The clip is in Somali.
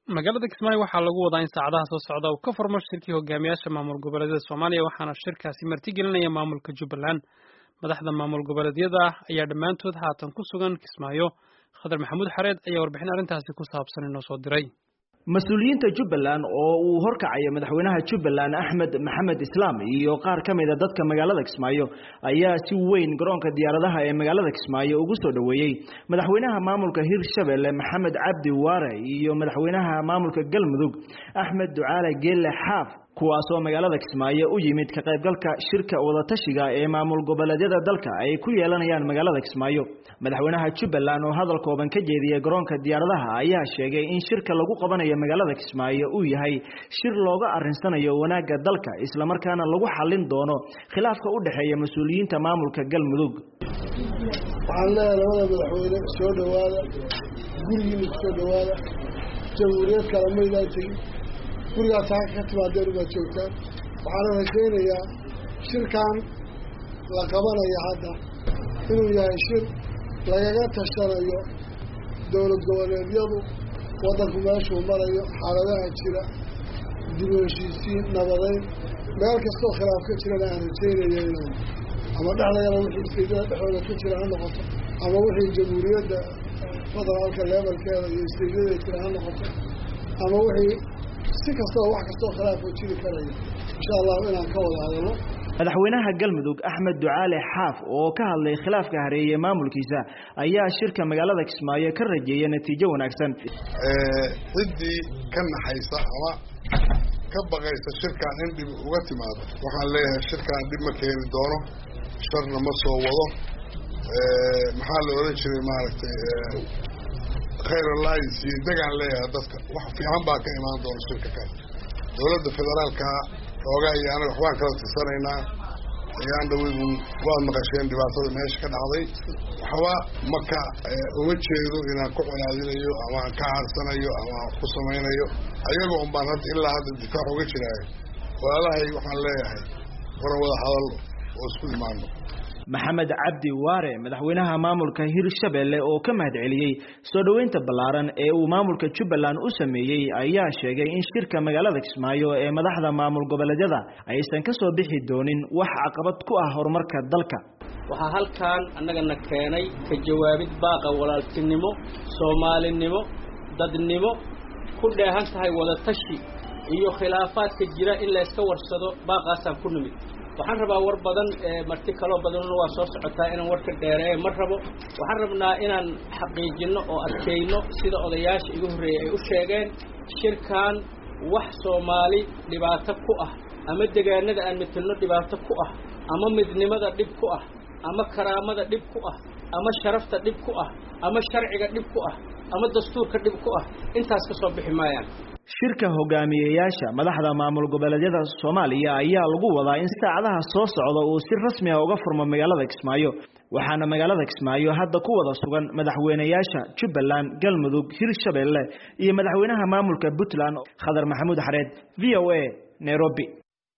magaalada Kismaayo waxaa lagu wadaa in saacadaha soo socda uu ka furmo shirkii hogaamiyaasha maamul goboleedyada Soomaaliya waxaana shirkaasi martigelinaya maamulka Jubbaland madaxda maamul goboleedyada ayaa dhamaantood haatan ku sugan Kismaayo Khadar Maxamuud Xareed ayaa warbixin arrintaasi ku saabsan inoo soo diray mas'uuliyiinta Jubbaland oo uu horkacay madaxweynaha Jubbaland Axmed Maxamed Islaam iyo qaar ka mid ah dadka magaalada Kismaayo ayaa si weyn garoonka diyaaradaha ee magaalada Kismaayo ugu soo dhaweeyay madaxweynaha maamulka Hirshabelle Maxamed Cabdi Waare iyo madaxweynaha maamulka Galmudug Axmed Ducaale Geelle Xaaf kuwaas oo magaalada Kismaayo u yimid ka qaybgalka shirka wada tashiga ee maamul goboleedyada dalka ay ku yeelanayaan magaalada Kismaayo madaxweynaha Jubbaland oo hadal kooban ka jeediyay garoonka diyaaradaha ayaa sheegay in shirka lagu qabanayo magaalada Kismaayo uu yahay shir looga arinsanayo wanaagga dalka isla markaana lagu xalin doono khilaafka u dhaxeeya mas'uuliyiinta maamulka Galmudug waxaan leeyahay madaxweyne soo dhawaada gurigiina soo dhawaada jamhuuriyad kala meedaatay gurigaas ka timaadeen uga joogtaan waxaan rajaynayaa shirkan la qabanayo hadda inuu yahay shir lagaga tashanayo dowlad goboleedyadu waddanku meeshuu marayo xaaladaha jira dib u heshiisiin nabadeyn meel kastoo khilaaf ka jirana aan rajaynaya inaan ama dhexdagana wixii isteedyada dhexdooda ka jira ha noqoto ama wixii jamhuuriyadda federaalka levelkeeda iyo isteedyada jira ha noqoto ama wixii si kastoo wax kastoo khilaaf oo jiri karaya insha Allah inaan ka wada hadalno madaxweynaha Galmudug Axmed Ducaale Xaaf oo ka hadlay khilaafka hareeyay maamulkiisa ayaa shirka magaalada Kismaayo ka rajeeyay natiijo wanaagsan cidii ka naxaysa ama ka baqaysa shirkan in dib uga timaado waxaan leeyahay shirkan dib ma keeni doono sharna ma soo wado maxaa la oran jiray maaragtay khayr Allah si dagan leeyahay dadka wax fiican baa ka imaan doona shirka kan dawladda federaalka ooga iyo anaga waxbaan kala tirsanaynaa ayaan dhaweydu waa maqasheen dhibaatada meesha ka dhacday waxba maka uma jeedo inaan ku colaadinayo ama aan ka harsanayo ama ku samaynayo ayagoo baan hadda ilaa hadda difaac uga jiraayo walaalahay waxaan leeyahay waran wada hadal oo isku imaano Maxamed Cabdi Waare madaxweynaha maamulka Hirshabelle oo ka mahadceliyay soo dhaweynta ballaaran ee uu maamulka Jubbaland u sameeyay ayaa sheegay in shirka magaalada Kismaayo ee madaxda maamul goboleedyada aysan ka soo bixi doonin wax caqabad ku ah horumarka dalka waxa halkaan annagana keenay ka jawaabid baaqa walaaltinimo Soomaalinimo dadnimo ku dheehan tahay wada tashi iyo khilaafaadka jira in la iska warsado baaqaasaan ku nimid waxaan rabaa war badan marti kale badan waa soo socotaa inaan warka dheereeyo mar rabo waxaan rabnaa inaan xaqiijino oo adkeyno sida odayaasha igu horeeyay ay u sheegeen shirkan wax Soomaali dhibaato ku ah ama deegaanada aan midno dhibaato ku ah ama midnimada dhib ku ah ama karaamada dhib ku ah ama sharafta dhib ku ah ama sharciga dhib ku ah ama dastuurka dhib ku ah intaas ka soo bixi maayaan shirka hogaamiyayaasha madaxda maamul goboleedyada Soomaaliya ayaa lagu wadaa in saacadaha soo socda uu si rasmi ah uga furmo magaalada Kismaayo waxaana magaalada Kismaayo hadda ku wada sugan madaxweynayaasha Jubbaland Galmudug Hirshabelle iyo madaxweynaha maamulka Puntland Khadar Maxamuud Xareed VOA Nairobi